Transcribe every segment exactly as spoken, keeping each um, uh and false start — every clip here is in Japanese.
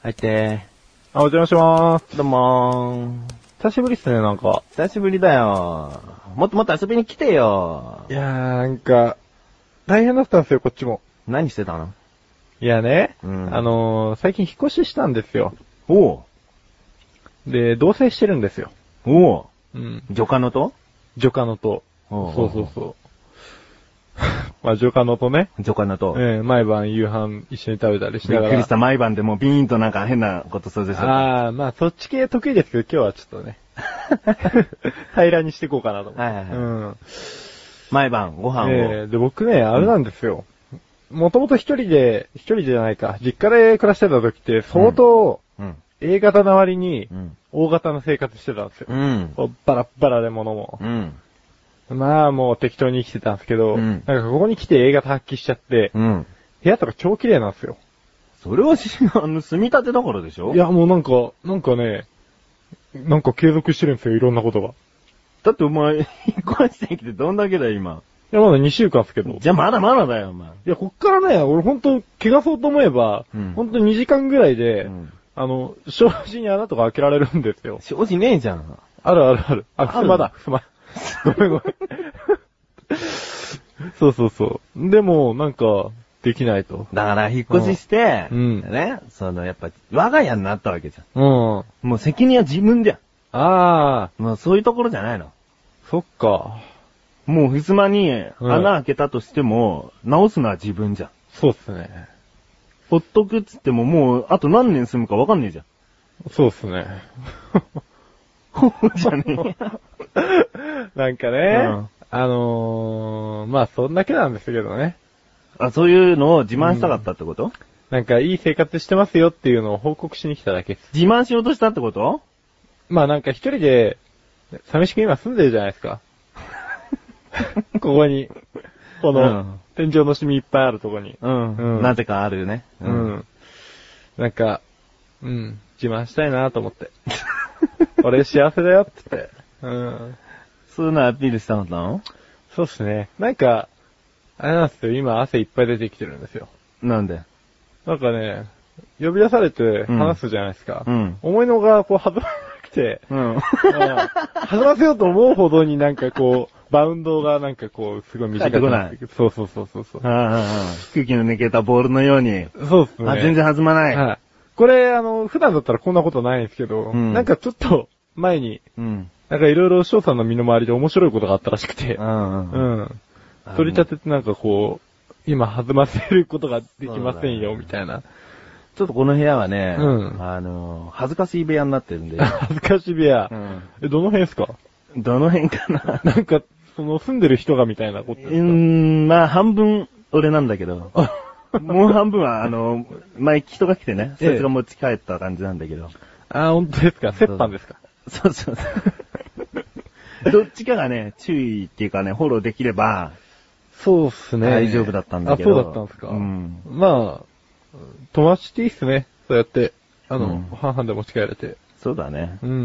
入って。 あ、お邪魔しまーす。 どうもー。 久しぶりっすね、なんか。 久しぶりだよ。もっともっと遊びに来てよ。 いやー、なんか、大変だったんですよ、こっちも。 何してたの？ いやね、 うん、 あのー、最近引っ越ししたんですよ。 おう。 で、同棲してるんですよ。 おう。 うん。 女家のと？ 女家のと。 おうそうそうそう。まあ、女家のとね。 女家のと。 ええー、毎晩夕飯一緒に食べたりしながら。 びっくりした、毎晩でもうビーンとなんか変なこと想像しちゃった。 あー、まあ、そっち系得意ですけど、今日はちょっとね。平らにしていこうかなと思って。 はいはいはい。 うん。 毎晩ご飯を。 ええー、で、僕ね、あれなんですよ。もともと一人で、一人じゃないか、実家で暮らしてた時って相当、うん、A 型な割に、大型の生活してたんですよ。うん。バラッバラで物も。うん。まあもう適当に生きてたんですけど、うん、なんかここに来て A 型発揮しちゃって、うん、部屋とか超綺麗なんですよ。 それはあの、住み立てだからでしょ？ いやもうなんか、なんかね、なんか継続してるんですよ、いろんなことが。 だってお前、引っ越してきてどんだけだよ、今。 いや、まだにしゅうかんですけど。 じゃあまだまだだよ、お前。いや、こっからね、俺ほんと、怪我そうと思えば、うん、ほんとにじかんぐらいで、うん、あの、障子に穴とか開けられるんですよ。 障子ねえじゃん。 あるあるある。あ、ふすまだ、ふすま。ごめんごめん。そうそうそう。でも、なんか、できないと。 だから、引っ越しして、うん、ね、その、やっぱ、我が家になったわけじゃん。うん。もう責任は自分じゃん。ああ。もうそういうところじゃないの。 そっか。 もう、ふすまに穴開けたとしても、うん、直すのは自分じゃん。 そうっすね。 ほっとくっつってももう、あと何年住むかわかんねえじゃん。 そうっすね。 ほうじゃねえ。 なんかね、うん、あのー、まあそんだけなんですけどね。 あ、そういうのを自慢したかったってこと？うん、 なんかいい生活してますよっていうのを報告しに来ただけです。 自慢しようとしたってこと？ まあなんか一人で、寂しく今住んでるじゃないですか。ここに。この、うん、天井のシミいっぱいあるとこに。 うん。うん、なぜかあるよね。 うん。うん、なんか、うん、自慢したいなと思って。俺幸せだよって言って。うん。 そういうのアピールしたのかな？ そうっすね。なんか、あれなんですよ、今汗いっぱい出てきてるんですよ。 なんで？ なんかね、呼び出されて話すじゃないですか。うん。思いのがこう弾まなくて、うん。弾ませようと思うほどになんかこう、バウンドがなんかこう、すごい短くなってくる。そうそうそうそうそう。 空気の抜けたボールのように。 そうっすね。 あ、全然弾まない。はい。 これ、あの、普段だったらこんなことないんですけど、うん、なんかちょっと前に、うん、なんかいろいろ翔さんの身の回りで面白いことがあったらしくて、うん、うん。取り立ててなんかこう、今弾ませることができませんよ、みたいな。 ちょっとこの部屋はね、うん、あの、恥ずかしい部屋になってるんで。 恥ずかしい部屋、うん、え、どの辺ですか？ どの辺かななんか、その住んでる人がみたいなことですか？うーん、まあ半分俺なんだけど。もう半分は、あの、前人が来てね、そいつが持ち帰った感じなんだけど。 ああ、本当ですか？折半ですか？ そうそうそう。どっちかがね、注意っていうかね、フォローできれば、 そうっすね。 大丈夫だったんだけど。 あ、そうだったんですか？うん。まあ、友達っていいっすね。そうやって、あの、うん、半々で持ち帰れて。 そうだね。うん。うん、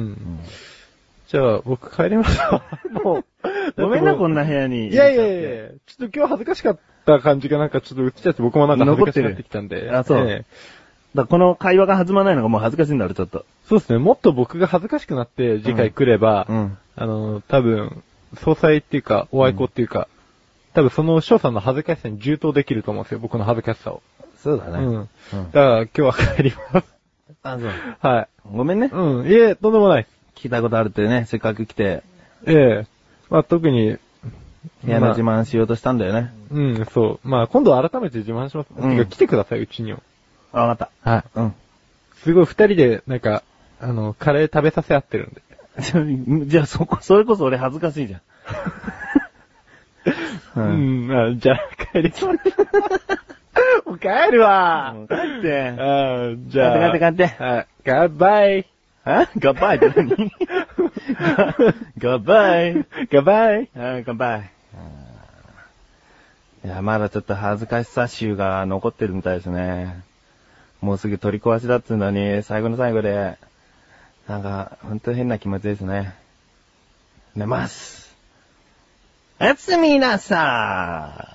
じゃあ、僕帰りました。もう、 ごめんな、こんな部屋に。 いやいやいやちょっと今日恥ずかしかった感じがなんかちょっと映っちゃって僕もなんか恥ずかしくなってきたんで。 あ、そう。えー、だこの会話が弾まないのがもう恥ずかしいんだろ、ちょっと。 そうですね。もっと僕が恥ずかしくなって次回来れば、うんうん、あの、多分、総裁っていうか、お愛子っていうか、うん、多分その翔さんの恥ずかしさに充当できると思うんですよ、僕の恥ずかしさを。 そうだね。うん。 うん、だから今日は帰ります。 あ、そう。 はい。 ごめんね。 うん。いえ、とんでもない。 聞いたことあるってね、せっかく来て。 ええ。まあ特に、 部屋の自慢しようとしたんだよね。 まあ、うん、そう。まあ今度改めて自慢します。うん。てか来てください、うちにも。 あ、わかった。 はい。うん。すごい二人で、なんか、あの、カレー食べさせ合ってるんで。じゃあそこ、それこそ俺恥ずかしいじゃん。 うん、うん、あ、じゃあ帰りそう。もう帰るわ。 もう帰って。 あじゃあ。 帰って帰って帰って。 はい。ガッバイ。 あガッバイって何？ガッバイ。 ガッバイ。 あガッバイ。いや、まだちょっと恥ずかしさ臭が残ってるみたいですね。もうすぐ取り壊しだっつうのに、最後の最後で、なんか、ほんと変な気持ちですね。寝ます。おやすみなさー。